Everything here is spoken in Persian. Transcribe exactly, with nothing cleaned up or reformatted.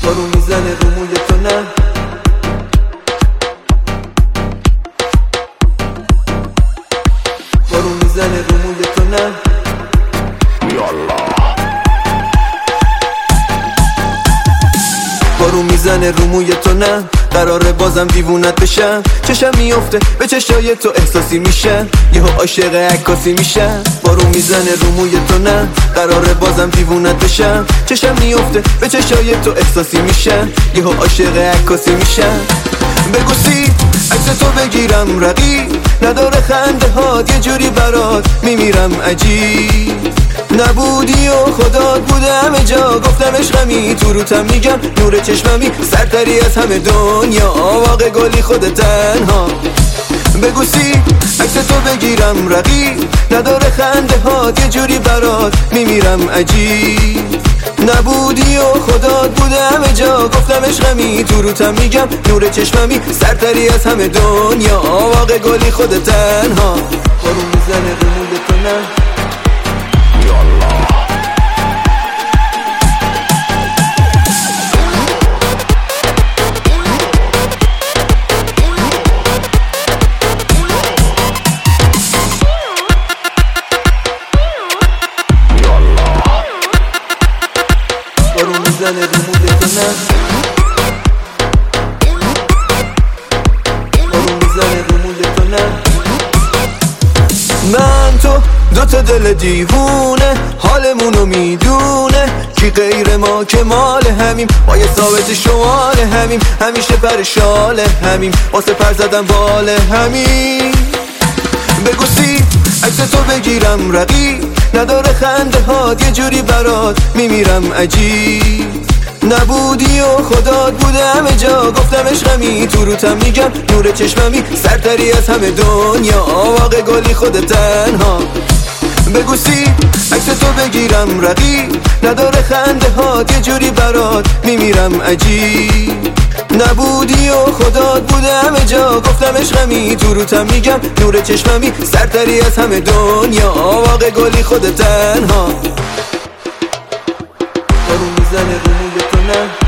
بارون میزنه رو موی تو نه بارون میزنه رو موی تو نه بارون میزنه رو موی تو نه قراره بازم دیوونت بشم چشم میفته به چشای تو احساسی میشه یهو عاشق عکاسی میشه بارون میزنه رو موی تو نه قراره بازم دیوونت بشم چشم میفته به چشای تو احساسی میشه یهو عاشق عکاسی میشه بگو سی عکس تو بگیرم رقیب نداره خنده هات یه جوری برات میمیرم عجیب نبودی و خدات بوده همه جا گفتم عشقمی تو روتم میگم نور چشممی سرتری از همه دنیا واقع گلی خود تنها بگو سی عکس تو بگیرم رقیب نداره خنده هات یه جوری برات میمیرم عجیب نبودی و خدات بوده همه جا گفتم عشقمی تو روتم میگم نور چشممی سرتری از همه دنیا واقع گلی خود تنها بارون میزنه رو موی تو نه بارون میزنه رو موی تو نه بارون میزنه رو موی تو نه من تو دوتا دل دیوونه حالمونو میدونه کی غیر ما که مال همیم با یه ثابت شمال همیم همیشه پرشال همیم واسه پر زدن بال همیم بگو سی عکس تو بگیرم رقیب نداره خنده هات یه جوری برات میمیرم عجیب نبودی و خدات بوده همه جا گفتم عشقمی تو روتم میگم نور چشممی سرتری از همه دنیا واقع گلی خود تنها بگو سی عکس تو بگیرم رقیب نداره خنده هات یه جوری برات میمیرم عجیب نبودی و خدات بوده همه جا گفتم عشقمی تو روتم میگم نور چشممی سرتری از همه دنیا واقع گلی خود تنها بارون میزنه رو موی تو نه